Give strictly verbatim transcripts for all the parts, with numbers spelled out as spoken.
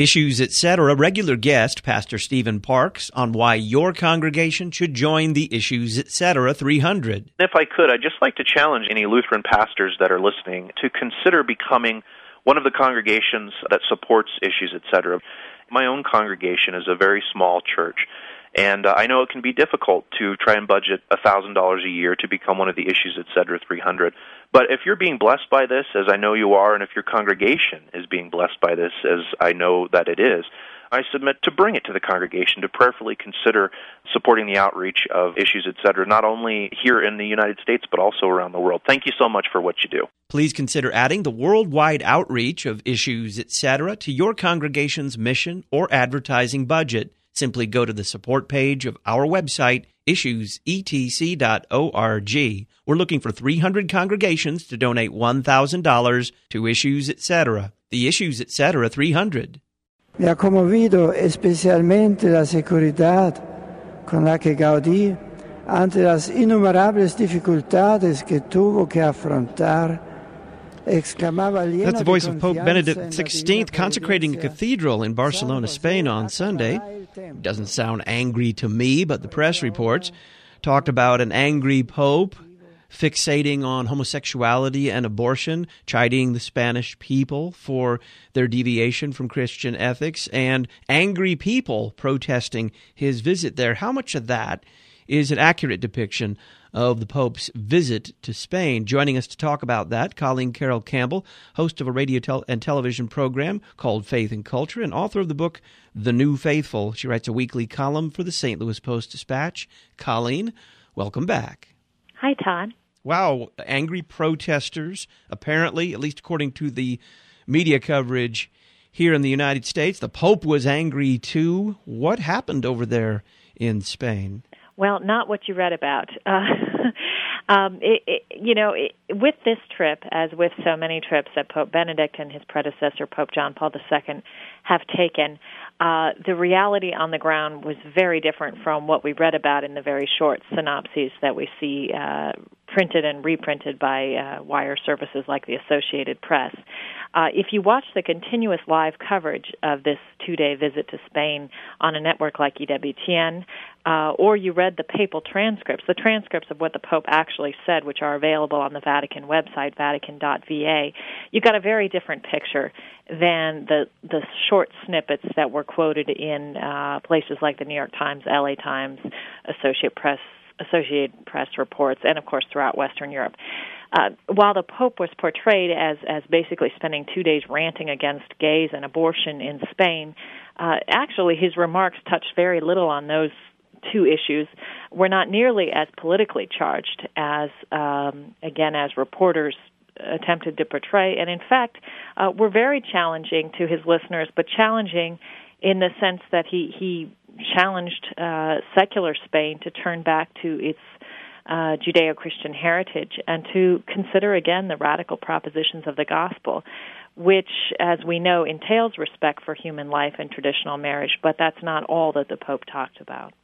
Issues, et cetera. Regular guest, Pastor Stephen Parks, on why your congregation should join the Issues, et cetera. three hundred. If I could, I'd just like to challenge any Lutheran pastors that are listening to consider becoming one of the congregations that supports Issues, et cetera. My own congregation is a very small church, and uh, I know it can be difficult to try and budget one thousand dollars a year to become one of the Issues, et cetera. three hundred. But if you're being blessed by this, as I know you are, and if your congregation is being blessed by this, as I know that it is, I submit to bring it to the congregation to prayerfully consider supporting the outreach of Issues, et cetera, not only here in the United States, but also around the world. Thank you so much for what you do. Please consider adding the worldwide outreach of Issues, et cetera, to your congregation's mission or advertising budget. Simply go to the support page of our website, issues e t c dot org. We're looking for three hundred congregations to donate one thousand dollars to Issues, et cetera. The Issues, et cetera. three hundred. Me ha conmovido especialmente la seguridad con la que Gaudí, ante las innumerables dificultades que tuvo que afrontar, That's the voice of Pope Benedict the sixteenth consecrating a cathedral in Barcelona, Spain on Sunday. Doesn't sound angry to me, but the press reports talked about an angry pope fixating on homosexuality and abortion, chiding the Spanish people for their deviation from Christian ethics, and angry people protesting his visit there. How much of that is an accurate depiction of the Pope's visit to Spain? Joining us to talk about that, Colleen Carroll Campbell, host of a radio tel- and television program called Faith and Culture, and author of the book The New Faithful. She writes a weekly column for the Saint Louis Post-Dispatch. Colleen, welcome back. Hi, Todd. Wow, angry protesters, apparently, at least according to the media coverage here in the United States. The Pope was angry too. What happened over there in Spain? Well, not what you read about. Uh, um, it, it, you know, it, with this trip, as with so many trips that Pope Benedict and his predecessor, Pope John Paul the Second, have taken, uh, the reality on the ground was very different from what we read about in the very short synopses that we see uh, printed and reprinted by uh, wire services like the Associated Press. Uh, if you watch the continuous live coverage of this two-day visit to Spain on a network like E W T N, uh, or you read the papal transcripts, the transcripts of what the Pope actually said, which are available on the Vatican website, vatican dot v a, you got a very different picture than the the short snippets that were quoted in uh, places like the New York Times, L A Times, Associated Press, Associated Press reports, and of course throughout Western Europe. Uh, while the Pope was portrayed as, as basically spending two days ranting against gays and abortion in Spain, uh, actually his remarks touched very little on those two issues, were not nearly as politically charged as, um, again, as reporters attempted to portray, and in fact uh, were very challenging to his listeners, but challenging in the sense that he, he challenged uh, secular Spain to turn back to its Uh, Judeo-Christian heritage and to consider again the radical propositions of the gospel, which, as we know, entails respect for human life and traditional marriage, but that's not all that the Pope talked about.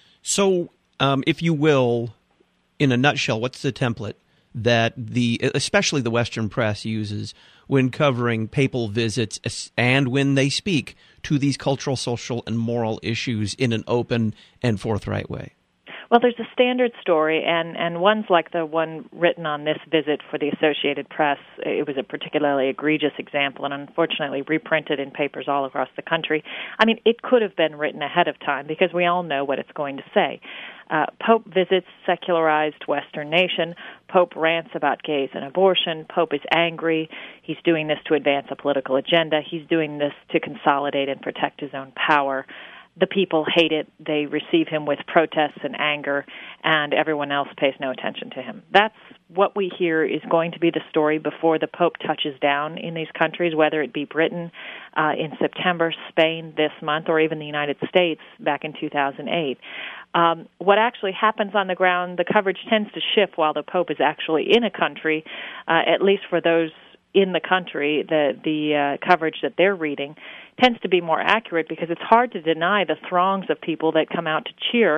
So, um, if you will, in a nutshell, what's the template that the, especially the Western press, uses when covering papal visits and when they speak to these cultural, social, and moral issues in an open and forthright way? Well, there's a standard story, and, and ones like the one written on this visit for the Associated Press. It was a particularly egregious example and unfortunately reprinted in papers all across the country. I mean, it could have been written ahead of time because we all know what it's going to say. Uh, Pope visits secularized Western nation. Pope rants about gays and abortion. Pope is angry. He's doing this to advance a political agenda. He's doing this to consolidate and protect his own power. The people hate it. They receive him with protests and anger, and everyone else pays no attention to him. That's what we hear is going to be the story before the Pope touches down in these countries, whether it be Britain uh, in September, Spain this month, or even the United States back in two thousand eight. Um, what actually happens on the ground, the coverage tends to shift while the Pope is actually in a country, uh, at least for those in the country, the, the uh, coverage that they're reading tends to be more accurate because it's hard to deny the throngs of people that come out to cheer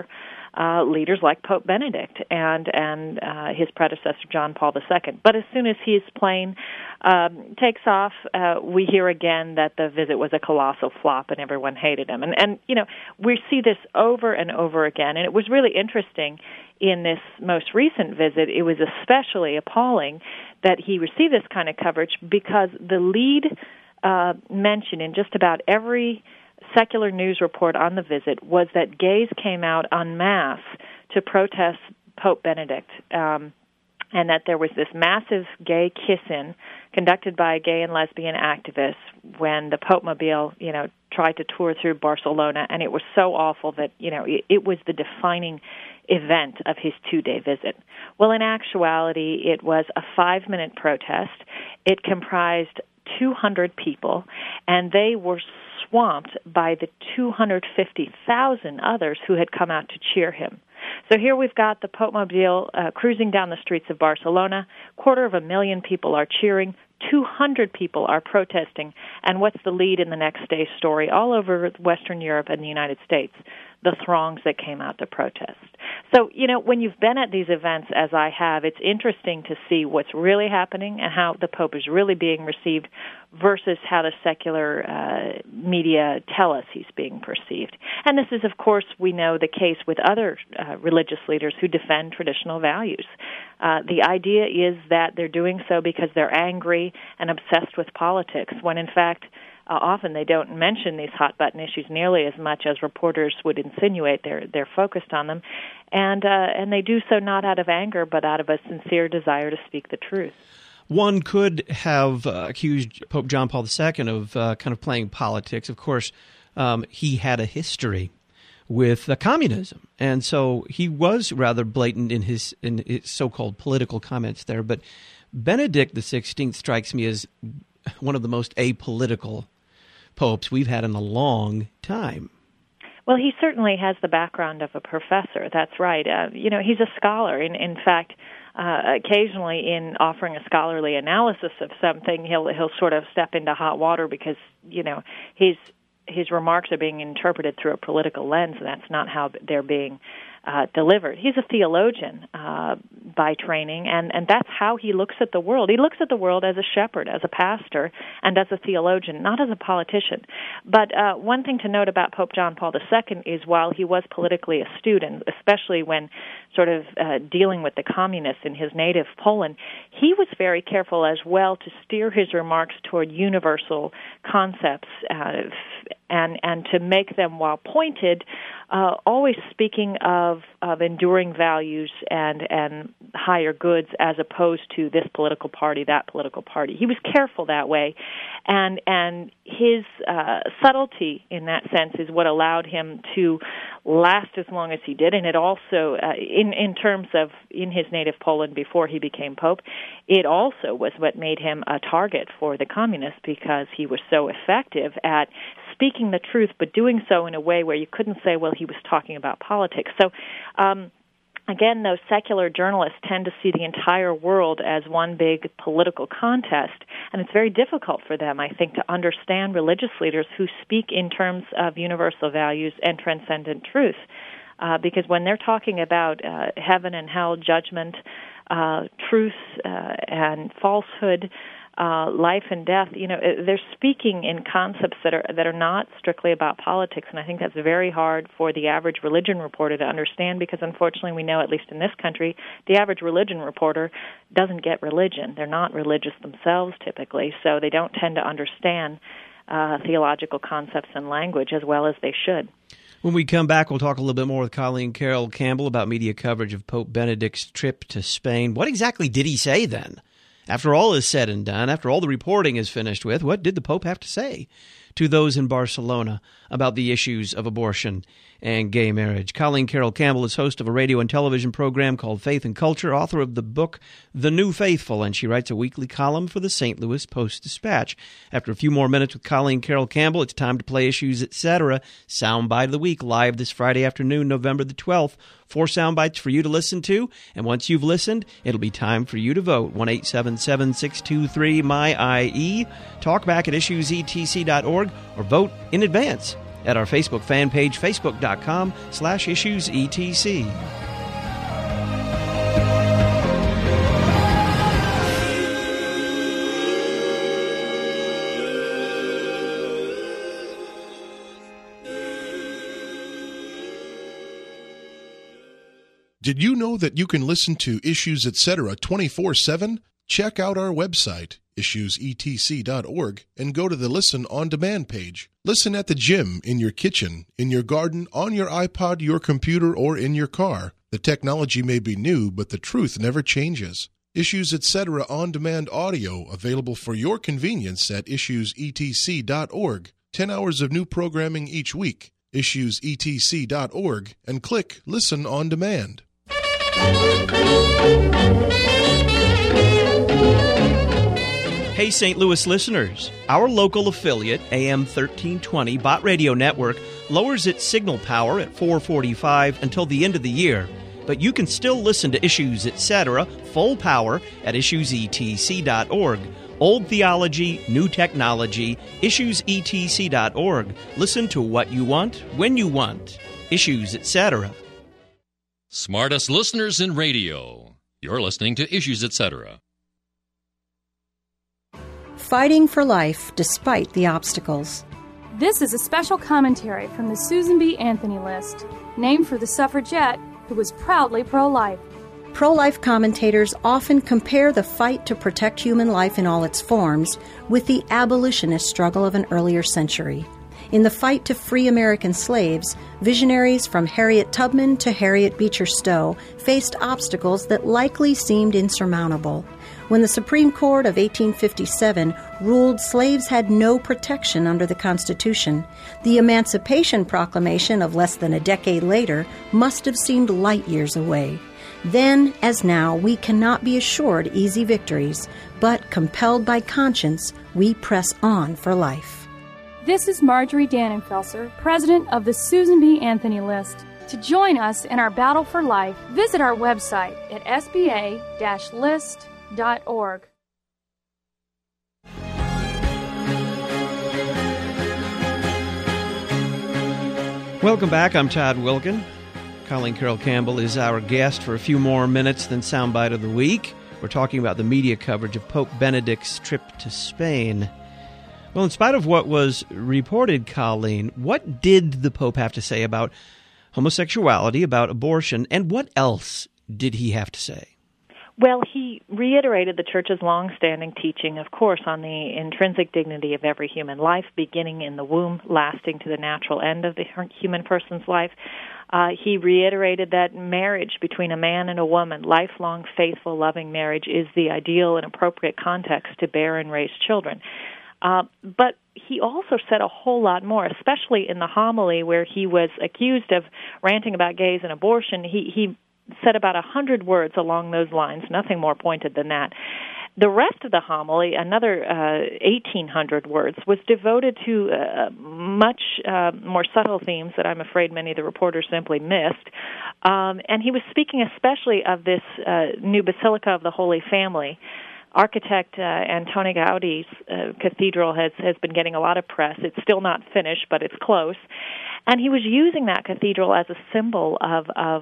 uh, leaders like Pope Benedict and and uh, his predecessor John Paul the Second. But as soon as his plane um, takes off, uh, we hear again that the visit was a colossal flop and everyone hated him. And and you know we see this over and over again. And it was really interesting in this most recent visit. It was especially appalling that he received this kind of coverage because the lead uh, mention in just about every secular news report on the visit was that gays came out en masse to protest Pope Benedict, um, and that there was this massive gay kiss-in conducted by gay and lesbian activists when the Pope Mobile, you know, tried to tour through Barcelona, and it was so awful that, you know, it, it was the defining event of his two-day visit. Well, in actuality, it was a five-minute protest. It comprised two hundred people, and they were swamped by the two hundred fifty thousand others who had come out to cheer him. So here we've got the Pope Mobile uh, cruising down the streets of Barcelona. Quarter of a million people are cheering. two hundred people are protesting. And what's the lead in the next day's story? All over Western Europe and the United States, the throngs that came out to protest. So, you know, when you've been at these events, as I have, it's interesting to see what's really happening and how the Pope is really being received versus how the secular uh, media tell us he's being perceived. And this is, of course, we know the case with other uh, religious leaders who defend traditional values. Uh, the idea is that they're doing so because they're angry and obsessed with politics, when in fact, Uh, often they don't mention these hot-button issues nearly as much as reporters would insinuate. They're they're focused on them, and uh, and they do so not out of anger, but out of a sincere desire to speak the truth. One could have uh, accused Pope John Paul the Second of uh, kind of playing politics. Of course, um, he had a history with uh, communism, and so he was rather blatant in his in his so-called political comments there. But Benedict the Sixteenth strikes me as one of the most apolitical popes we've had in a long time. Well, he certainly has the background of a professor. That's right. Uh, you know, he's a scholar. In, in fact, uh, occasionally in offering a scholarly analysis of something, he'll he'll sort of step into hot water because, you know, his his remarks are being interpreted through a political lens, and that's not how they're being uh, delivered. He's a theologian uh, by training, and, and that's how he looks at the world. He looks at the world as a shepherd, as a pastor, and as a theologian, not as a politician. But uh, one thing to note about Pope John Paul the Second is while he was politically astute, and especially when sort of uh, dealing with the communists in his native Poland, he was very careful as well to steer his remarks toward universal concepts uh, and, and to make them, while pointed, uh, always speaking of, of enduring values and, and higher goods as opposed to this political party, that political party. He was careful that way, and and his uh, subtlety in that sense is what allowed him to last as long as he did, and it also, uh, in, in terms of in his native Poland before he became Pope, it also was what made him a target for the communists because he was so effective at speaking the truth, but doing so in a way where you couldn't say, well, he was talking about politics. So, um, again, those secular journalists tend to see the entire world as one big political contest, and it's very difficult for them, I think, to understand religious leaders who speak in terms of universal values and transcendent truth. Uh, because when they're talking about uh, heaven and hell, judgment, uh, truth uh, and falsehood, Uh, life and death, you know, they're speaking in concepts that are that are not strictly about politics, and I think that's very hard for the average religion reporter to understand because, unfortunately, we know, at least in this country, the average religion reporter doesn't get religion. They're not religious themselves, typically, so they don't tend to understand uh, theological concepts and language as well as they should. When we come back, we'll talk a little bit more with Colleen Carroll Campbell about media coverage of Pope Benedict's trip to Spain. What exactly did he say then? After all is said and done, after all the reporting is finished with, what did the Pope have to say to those in Barcelona about the issues of abortion and gay marriage? Colleen Carroll Campbell is host of a radio and television program called Faith and Culture, author of the book The New Faithful, and she writes a weekly column for the Saint Louis Post-Dispatch. After a few more minutes with Colleen Carroll Campbell, it's time to play Issues, et cetera. Soundbite of the Week, live this Friday afternoon, November the twelfth. Four sound bites for you to listen to, and once you've listened, it'll be time for you to vote. one eight seven seven, six two three, M Y I E. Talk back at issues e t c dot org or vote in advance at our Facebook fan page, facebook.com slash issues etc. Did you know that you can listen to Issues Etc. twenty-four seven? Check out our website, issues e t c dot org, and go to the Listen on Demand page. Listen at the gym, in your kitchen, in your garden, on your iPod, your computer, or in your car. The technology may be new, but the truth never changes. Issues Etc. On Demand audio available for your convenience at issues e t c dot org. Ten hours of new programming each week. issues e t c dot org and click Listen on Demand. Hey, Saint Louis listeners. Our local affiliate, A M thirteen twenty Bot Radio Network, lowers its signal power at four forty-five until the end of the year. But you can still listen to Issues Etc. full power at issues e t c dot org. Old theology, new technology, issues e t c dot org. Listen to what you want, when you want. Issues Etc. Smartest listeners in radio. You're listening to Issues Etc. Fighting for life despite the obstacles. This is a special commentary from the Susan B. Anthony List, named for the suffragette who was proudly pro-life. Pro-life commentators often compare the fight to protect human life in all its forms with the abolitionist struggle of an earlier century. In the fight to free American slaves, visionaries from Harriet Tubman to Harriet Beecher Stowe faced obstacles that likely seemed insurmountable. When the Supreme Court of eighteen fifty-seven ruled slaves had no protection under the Constitution, the Emancipation Proclamation of less than a decade later must have seemed light years away. Then, as now, we cannot be assured easy victories, but compelled by conscience, we press on for life. This is Marjorie Dannenfelser, president of the Susan B. Anthony List. To join us in our battle for life, visit our website at s b a dash list dot org. Welcome back. I'm Todd Wilkin. Colleen Carroll Campbell is our guest for a few more minutes than Soundbite of the Week. We're talking about the media coverage of Pope Benedict's trip to Spain. Well, in spite of what was reported, Colleen, what did the Pope have to say about homosexuality, about abortion, and what else did he have to say? Well, he reiterated the Church's long-standing teaching, of course, on the intrinsic dignity of every human life, beginning in the womb, lasting to the natural end of the human person's life. Uh, he reiterated that marriage between a man and a woman, lifelong, faithful, loving marriage, is the ideal and appropriate context to bear and raise children. Uh, but he also said a whole lot more, especially in the homily where he was accused of ranting about gays and abortion. He, he said about a hundred words along those lines, nothing more pointed than that. The rest of the homily, another uh, eighteen hundred words, was devoted to uh, much uh, more subtle themes that I'm afraid many of the reporters simply missed. Um, and he was speaking especially of this uh, new Basilica of the Holy Family. Architect uh, Antoni Gaudi's uh, cathedral has, has been getting a lot of press. It's still not finished, but it's close. And he was using that cathedral as a symbol of, of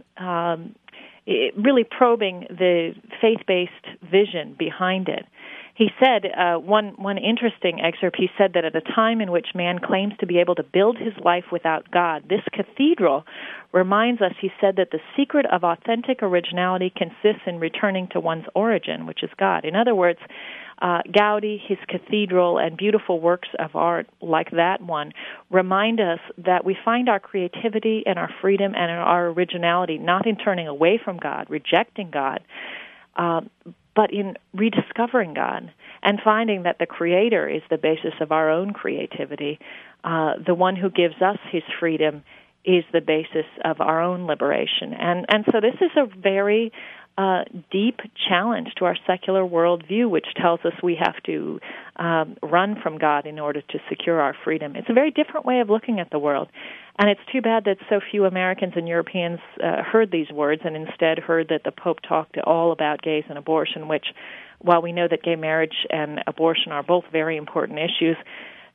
um, it, really probing the faith-based vision behind it. He said, uh, one, one interesting excerpt, he said that at a time in which man claims to be able to build his life without God, this cathedral reminds us, he said, that the secret of authentic originality consists in returning to one's origin, which is God. In other words, uh, Gaudi, his cathedral, and beautiful works of art like that one remind us that we find our creativity and our freedom and our originality not in turning away from God, rejecting God, uh, but in rediscovering God and finding that the Creator is the basis of our own creativity. Uh, the one who gives us his freedom is the basis of our own liberation. And and so this is a very uh, deep challenge to our secular worldview, which tells us we have to um, run from God in order to secure our freedom. It's a very different way of looking at the world. And it's too bad that so few Americans and Europeans uh, heard these words and instead heard that the Pope talked all about gays and abortion, which, while we know that gay marriage and abortion are both very important issues,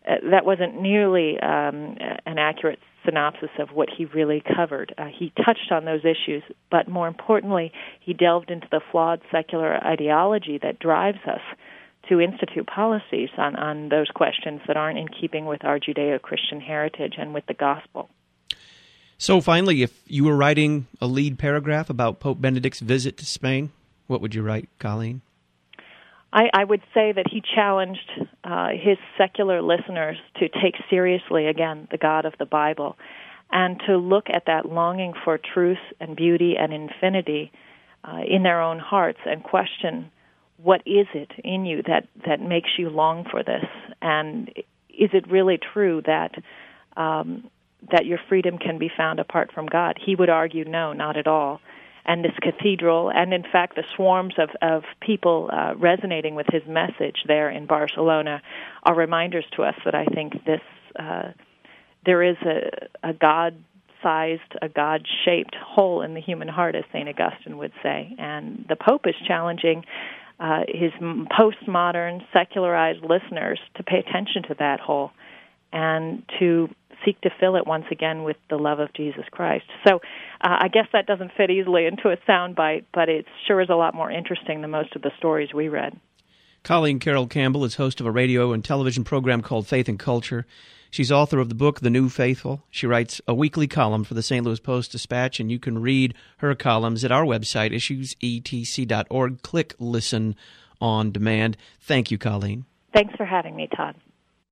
that wasn't nearly um, an accurate synopsis of what he really covered. Uh, he touched on those issues, but more importantly, he delved into the flawed secular ideology that drives us to institute policies on, on those questions that aren't in keeping with our Judeo-Christian heritage and with the gospel. So finally, if you were writing a lead paragraph about Pope Benedict's visit to Spain, what would you write, Colleen? I, I would say that he challenged uh, his secular listeners to take seriously, again, the God of the Bible, and to look at that longing for truth and beauty and infinity uh, in their own hearts and question, what is it in you that, that makes you long for this? And is it really true that um, that your freedom can be found apart from God? He would argue, no, not at all. And this cathedral, and in fact the swarms of, of people uh, resonating with his message there in Barcelona, are reminders to us that I think this uh, there is a, a God-sized, a God-shaped hole in the human heart, as Saint Augustine would say. And the Pope is challenging uh, his postmodern, secularized listeners to pay attention to that hole and to seek to fill it once again with the love of Jesus Christ. So uh, I guess that doesn't fit easily into a soundbite, but it sure is a lot more interesting than most of the stories we read. Colleen Carroll Campbell is host of a radio and television program called Faith and Culture. She's author of the book The New Faithful. She writes a weekly column for the Saint Louis Post-Dispatch, and you can read her columns at our website, issues e t c dot org. Click Listen on Demand. Thank you, Colleen. Thanks for having me, Todd.